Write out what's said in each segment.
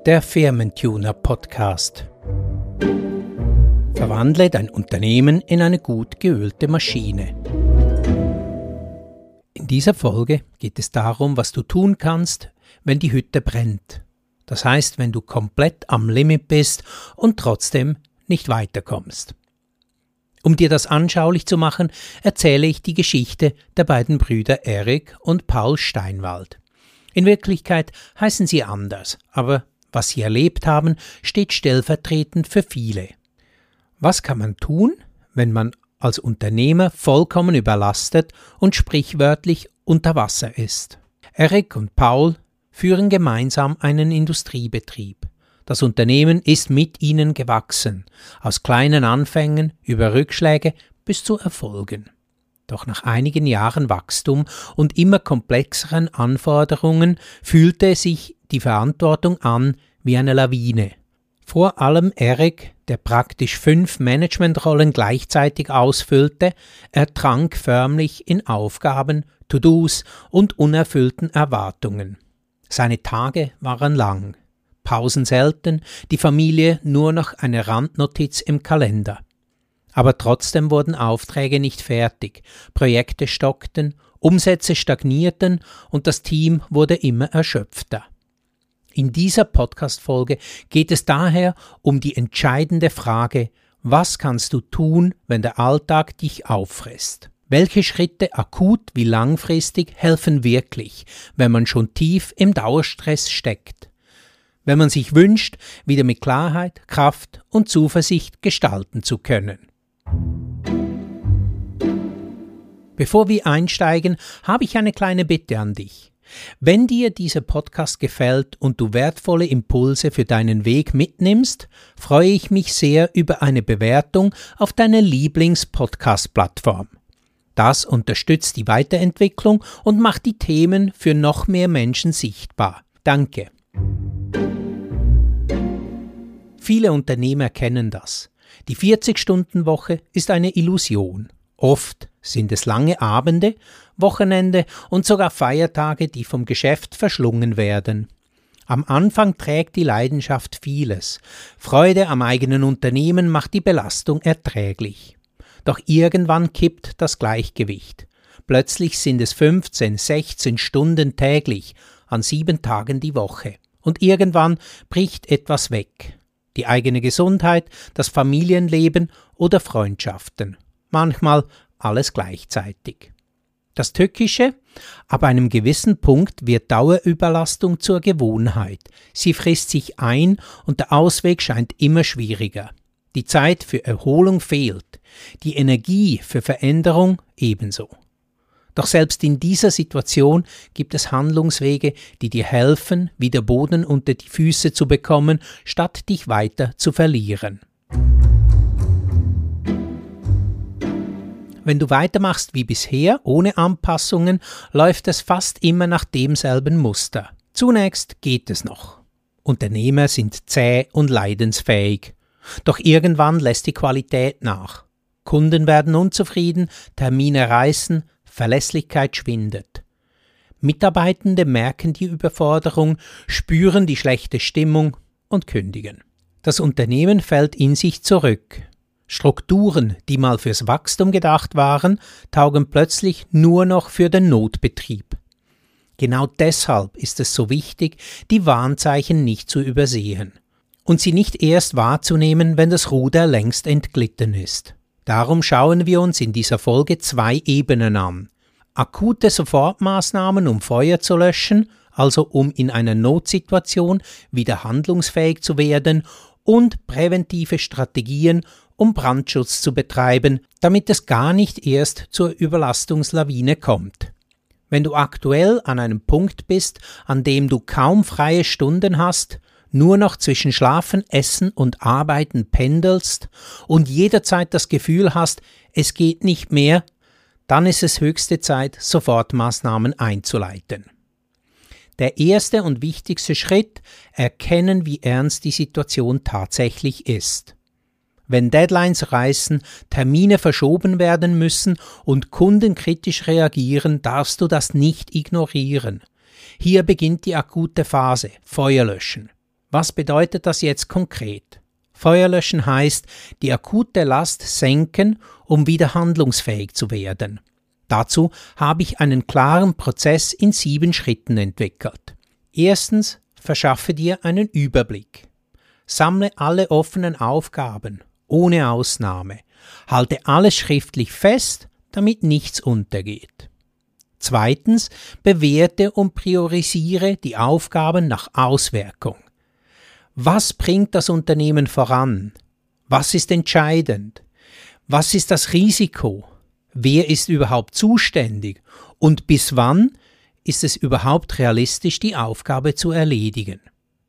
Der Firmentuner Podcast. Verwandle dein Unternehmen in eine gut geölte Maschine. In dieser Folge geht es darum, was du tun kannst, wenn die Hütte brennt. Das heißt, wenn du komplett am Limit bist und trotzdem nicht weiterkommst. Um dir das anschaulich zu machen, erzähle ich die Geschichte der beiden Brüder Erik und Paul Steinwald. In Wirklichkeit heißen sie anders, aber was sie erlebt haben, steht stellvertretend für viele. Was kann man tun, wenn man als Unternehmer vollkommen überlastet und sprichwörtlich unter Wasser ist? Erik und Paul führen gemeinsam einen Industriebetrieb. Das Unternehmen ist mit ihnen gewachsen, aus kleinen Anfängen über Rückschläge bis zu Erfolgen. Doch nach einigen Jahren Wachstum und immer komplexeren Anforderungen fühlte sich die Verantwortung an wie eine Lawine. Vor allem Erik, der praktisch 5 Managementrollen gleichzeitig ausfüllte, ertrank förmlich in Aufgaben, To-Dos und unerfüllten Erwartungen. Seine Tage waren lang. Pausen selten, die Familie nur noch eine Randnotiz im Kalender. Aber trotzdem wurden Aufträge nicht fertig, Projekte stockten, Umsätze stagnierten und das Team wurde immer erschöpfter. In dieser Podcast-Folge geht es daher um die entscheidende Frage, was kannst du tun, wenn der Alltag dich auffrisst? Welche Schritte akut wie langfristig helfen wirklich, wenn man schon tief im Dauerstress steckt? Wenn man sich wünscht, wieder mit Klarheit, Kraft und Zuversicht gestalten zu können. Bevor wir einsteigen, habe ich eine kleine Bitte an dich. Wenn dir dieser Podcast gefällt und du wertvolle Impulse für deinen Weg mitnimmst, freue ich mich sehr über eine Bewertung auf deiner Lieblings-Podcast-Plattform. Das unterstützt die Weiterentwicklung und macht die Themen für noch mehr Menschen sichtbar. Danke. Viele Unternehmer kennen das. Die 40-Stunden-Woche ist eine Illusion. Oft sind es lange Abende, Wochenende und sogar Feiertage, die vom Geschäft verschlungen werden. Am Anfang trägt die Leidenschaft vieles. Freude am eigenen Unternehmen macht die Belastung erträglich. Doch irgendwann kippt das Gleichgewicht. Plötzlich sind es 15, 16 Stunden täglich, an 7 Tagen die Woche. Und irgendwann bricht etwas weg. Die eigene Gesundheit, das Familienleben oder Freundschaften. Manchmal alles gleichzeitig. Das Tückische: ab einem gewissen Punkt wird Dauerüberlastung zur Gewohnheit. Sie frisst sich ein und der Ausweg scheint immer schwieriger. Die Zeit für Erholung fehlt, die Energie für Veränderung ebenso. Doch selbst in dieser Situation gibt es Handlungswege, die dir helfen, wieder Boden unter die Füße zu bekommen, statt dich weiter zu verlieren. Wenn du weitermachst wie bisher, ohne Anpassungen, läuft es fast immer nach demselben Muster. Zunächst geht es noch. Unternehmer sind zäh und leidensfähig. Doch irgendwann lässt die Qualität nach. Kunden werden unzufrieden, Termine reißen, Verlässlichkeit schwindet. Mitarbeitende merken die Überforderung, spüren die schlechte Stimmung und kündigen. Das Unternehmen fällt in sich zurück. Strukturen, die mal fürs Wachstum gedacht waren, taugen plötzlich nur noch für den Notbetrieb. Genau deshalb ist es so wichtig, die Warnzeichen nicht zu übersehen und sie nicht erst wahrzunehmen, wenn das Ruder längst entglitten ist. Darum schauen wir uns in dieser Folge 2 Ebenen an. Akute Sofortmaßnahmen, um Feuer zu löschen, also um in einer Notsituation wieder handlungsfähig zu werden, und präventive Strategien, um Brandschutz zu betreiben, damit es gar nicht erst zur Überlastungslawine kommt. Wenn du aktuell an einem Punkt bist, an dem du kaum freie Stunden hast, nur noch zwischen Schlafen, Essen und Arbeiten pendelst und jederzeit das Gefühl hast, es geht nicht mehr, dann ist es höchste Zeit, Sofortmaßnahmen einzuleiten. Der erste und wichtigste Schritt: erkennen, wie ernst die Situation tatsächlich ist. Wenn Deadlines reißen, Termine verschoben werden müssen und Kunden kritisch reagieren, darfst du das nicht ignorieren. Hier beginnt die akute Phase, Feuer löschen. Was bedeutet das jetzt konkret? Feuerlöschen heißt, die akute Last senken, um wieder handlungsfähig zu werden. Dazu habe ich einen klaren Prozess in 7 Schritten entwickelt. Erstens, verschaffe dir einen Überblick. Sammle alle offenen Aufgaben, ohne Ausnahme. Halte alles schriftlich fest, damit nichts untergeht. Zweitens, bewerte und priorisiere die Aufgaben nach Auswirkung. Was bringt das Unternehmen voran? Was ist entscheidend? Was ist das Risiko? Wer ist überhaupt zuständig? Und bis wann ist es überhaupt realistisch, die Aufgabe zu erledigen?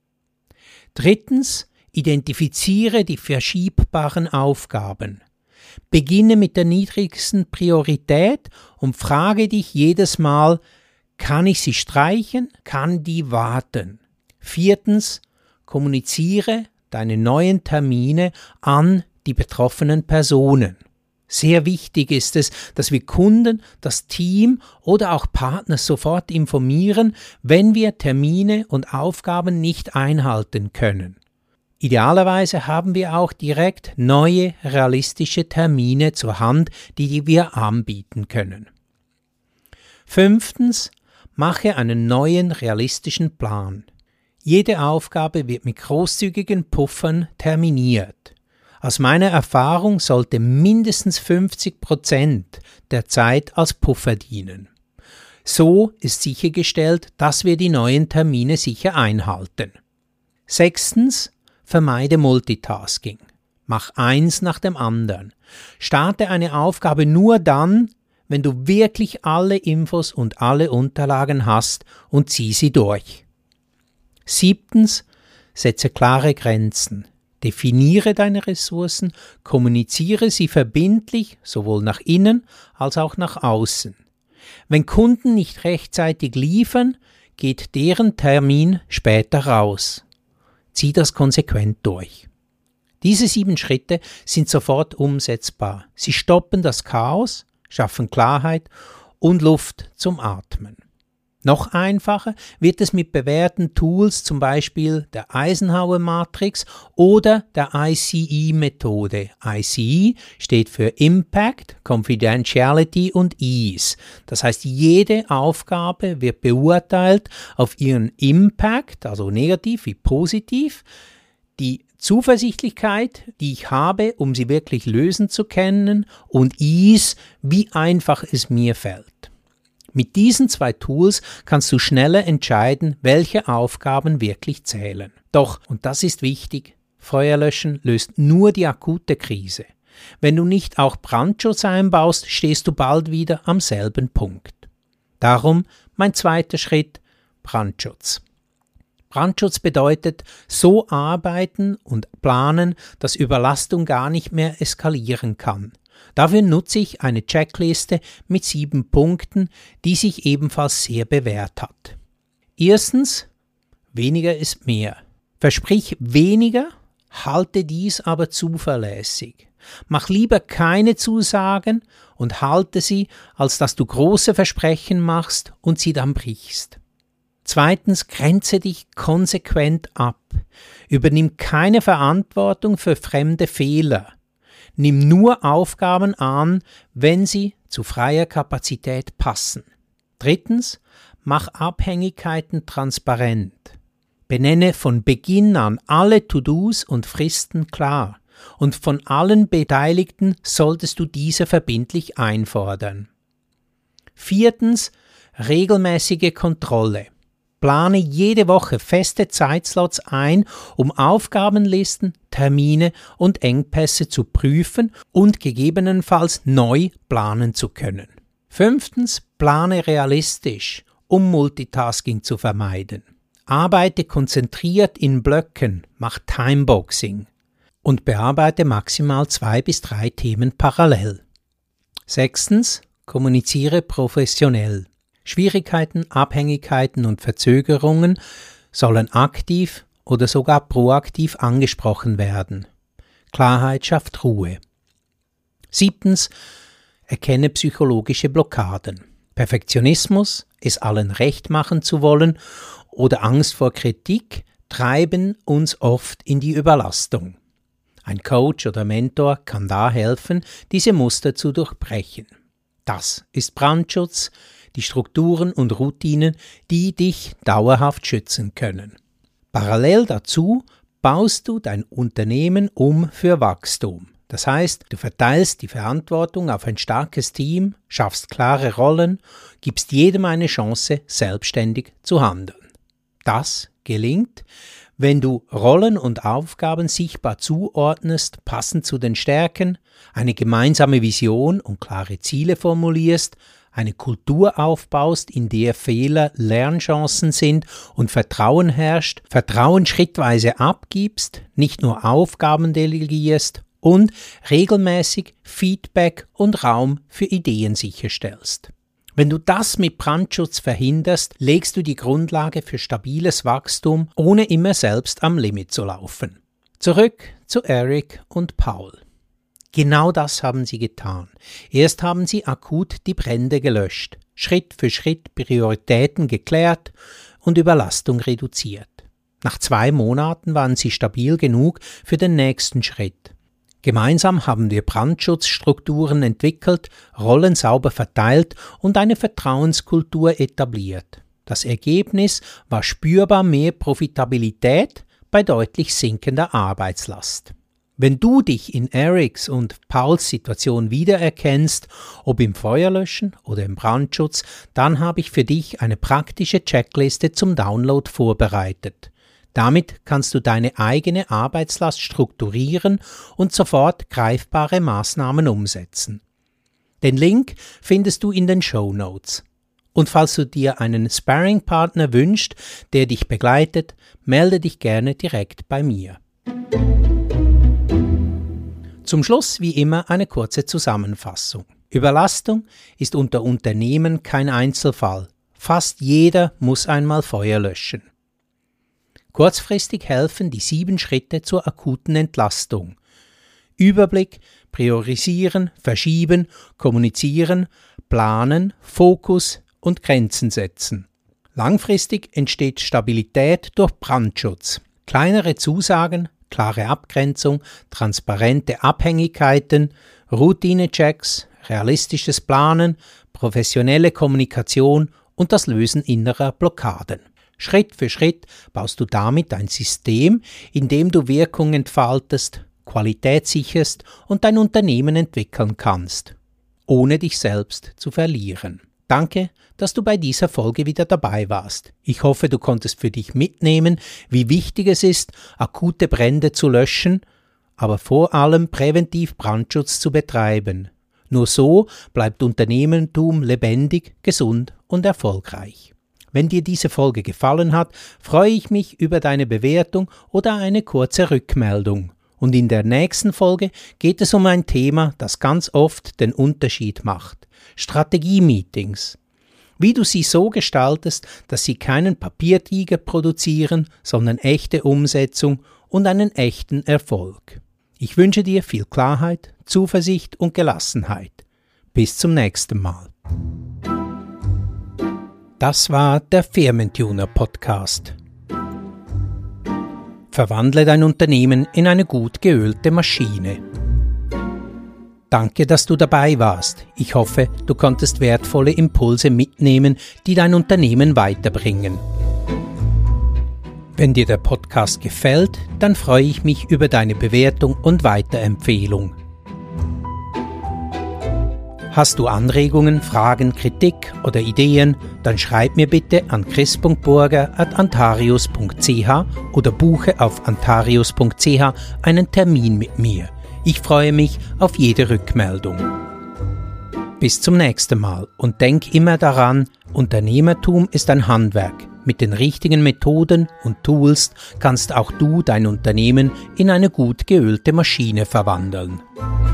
Drittens, identifiziere die verschiebbaren Aufgaben. Beginne mit der niedrigsten Priorität und frage dich jedes Mal, kann ich sie streichen? Kann die warten? Viertens, kommuniziere deine neuen Termine an die betroffenen Personen. Sehr wichtig ist es, dass wir Kunden, das Team oder auch Partner sofort informieren, wenn wir Termine und Aufgaben nicht einhalten können. Idealerweise haben wir auch direkt neue, realistische Termine zur Hand, die wir anbieten können. Fünftens, mache einen neuen, realistischen Plan. Jede Aufgabe wird mit großzügigen Puffern terminiert. Aus meiner Erfahrung sollte mindestens 50% der Zeit als Puffer dienen. So ist sichergestellt, dass wir die neuen Termine sicher einhalten. Sechstens, vermeide Multitasking. Mach eins nach dem anderen. Starte eine Aufgabe nur dann, wenn du wirklich alle Infos und alle Unterlagen hast und zieh sie durch. Siebtens, setze klare Grenzen. Definiere deine Ressourcen, kommuniziere sie verbindlich, sowohl nach innen als auch nach außen. Wenn Kunden nicht rechtzeitig liefern, geht deren Termin später raus. Zieh das konsequent durch. Diese 7 Schritte sind sofort umsetzbar. Sie stoppen das Chaos, schaffen Klarheit und Luft zum Atmen. Noch einfacher wird es mit bewährten Tools, zum Beispiel der Eisenhower-Matrix oder der ICE-Methode. ICE steht für Impact, Confidentiality und Ease. Das heißt, jede Aufgabe wird beurteilt auf ihren Impact, also negativ wie positiv, die Zuversichtlichkeit, die ich habe, um sie wirklich lösen zu können, und Ease, wie einfach es mir fällt. Mit diesen 2 Tools kannst du schneller entscheiden, welche Aufgaben wirklich zählen. Doch, und das ist wichtig, Feuerlöschen löst nur die akute Krise. Wenn du nicht auch Brandschutz einbaust, stehst du bald wieder am selben Punkt. Darum mein 2. Schritt, Brandschutz. Brandschutz bedeutet, so arbeiten und planen, dass Überlastung gar nicht mehr eskalieren kann. Dafür nutze ich eine Checkliste mit 7 Punkten, die sich ebenfalls sehr bewährt hat. Erstens, weniger ist mehr. Versprich weniger, halte dies aber zuverlässig. Mach lieber keine Zusagen und halte sie, als dass du große Versprechen machst und sie dann brichst. Zweitens, grenze dich konsequent ab. Übernimm keine Verantwortung für fremde Fehler. Nimm nur Aufgaben an, wenn sie zu freier Kapazität passen. Drittens, mach Abhängigkeiten transparent. Benenne von Beginn an alle To-Dos und Fristen klar. Und von allen Beteiligten solltest du diese verbindlich einfordern. Viertens, regelmäßige Kontrolle. Plane jede Woche feste Zeitslots ein, um Aufgabenlisten, Termine und Engpässe zu prüfen und gegebenenfalls neu planen zu können. Fünftens, plane realistisch, um Multitasking zu vermeiden. Arbeite konzentriert in Blöcken, mach Timeboxing und bearbeite maximal 2 bis 3 Themen parallel. Sechstens, kommuniziere professionell. Schwierigkeiten, Abhängigkeiten und Verzögerungen sollen aktiv oder sogar proaktiv angesprochen werden. Klarheit schafft Ruhe. Siebtens, erkenne psychologische Blockaden. Perfektionismus, es allen recht machen zu wollen oder Angst vor Kritik treiben uns oft in die Überlastung. Ein Coach oder Mentor kann da helfen, diese Muster zu durchbrechen. Das ist Brandschutz, die Strukturen und Routinen, die dich dauerhaft schützen können. Parallel dazu baust du dein Unternehmen um für Wachstum. Das heißt, du verteilst die Verantwortung auf ein starkes Team, schaffst klare Rollen, gibst jedem eine Chance, selbstständig zu handeln. Das gelingt, wenn du Rollen und Aufgaben sichtbar zuordnest, passend zu den Stärken, eine gemeinsame Vision und klare Ziele formulierst, eine Kultur aufbaust, in der Fehler Lernchancen sind und Vertrauen herrscht, Vertrauen schrittweise abgibst, nicht nur Aufgaben delegierst und regelmäßig Feedback und Raum für Ideen sicherstellst. Wenn du das mit Brandschutz verhinderst, legst du die Grundlage für stabiles Wachstum, ohne immer selbst am Limit zu laufen. Zurück zu Eric und Paul. Genau das haben sie getan. Erst haben sie akut die Brände gelöscht, Schritt für Schritt Prioritäten geklärt und Überlastung reduziert. Nach 2 Monaten waren sie stabil genug für den nächsten Schritt. Gemeinsam haben wir Brandschutzstrukturen entwickelt, Rollen sauber verteilt und eine Vertrauenskultur etabliert. Das Ergebnis war spürbar mehr Profitabilität bei deutlich sinkender Arbeitslast. Wenn du dich in Erics und Pauls Situation wiedererkennst, ob im Feuerlöschen oder im Brandschutz, dann habe ich für dich eine praktische Checkliste zum Download vorbereitet. Damit kannst du deine eigene Arbeitslast strukturieren und sofort greifbare Maßnahmen umsetzen. Den Link findest du in den Shownotes. Und falls du dir einen Sparring-Partner wünschst, der dich begleitet, melde dich gerne direkt bei mir. Zum Schluss wie immer eine kurze Zusammenfassung. Überlastung ist unter Unternehmen kein Einzelfall. Fast jeder muss einmal Feuer löschen. Kurzfristig helfen die 7 Schritte zur akuten Entlastung. Überblick, priorisieren, verschieben, kommunizieren, planen, Fokus und Grenzen setzen. Langfristig entsteht Stabilität durch Brandschutz. Kleinere Zusagen, klare Abgrenzung, transparente Abhängigkeiten, Routine-Checks, realistisches Planen, professionelle Kommunikation und das Lösen innerer Blockaden. Schritt für Schritt baust du damit ein System, in dem du Wirkung entfaltest, Qualität sicherst und dein Unternehmen entwickeln kannst, ohne dich selbst zu verlieren. Danke, dass du bei dieser Folge wieder dabei warst. Ich hoffe, du konntest für dich mitnehmen, wie wichtig es ist, akute Brände zu löschen, aber vor allem präventiv Brandschutz zu betreiben. Nur so bleibt Unternehmertum lebendig, gesund und erfolgreich. Wenn dir diese Folge gefallen hat, freue ich mich über deine Bewertung oder eine kurze Rückmeldung. Und in der nächsten Folge geht es um ein Thema, das ganz oft den Unterschied macht: Strategie-Meetings. Wie du sie so gestaltest, dass sie keinen Papiertiger produzieren, sondern echte Umsetzung und einen echten Erfolg. Ich wünsche dir viel Klarheit, Zuversicht und Gelassenheit. Bis zum nächsten Mal. Das war der Firmentuner Podcast. Verwandle dein Unternehmen in eine gut geölte Maschine. Danke, dass du dabei warst. Ich hoffe, du konntest wertvolle Impulse mitnehmen, die dein Unternehmen weiterbringen. Wenn dir der Podcast gefällt, dann freue ich mich über deine Bewertung und Weiterempfehlung. Hast du Anregungen, Fragen, Kritik oder Ideen, dann schreib mir bitte an chris.burger@antarius.ch oder buche auf antarius.ch einen Termin mit mir. Ich freue mich auf jede Rückmeldung. Bis zum nächsten Mal und denk immer daran, Unternehmertum ist ein Handwerk. Mit den richtigen Methoden und Tools kannst auch du dein Unternehmen in eine gut geölte Maschine verwandeln.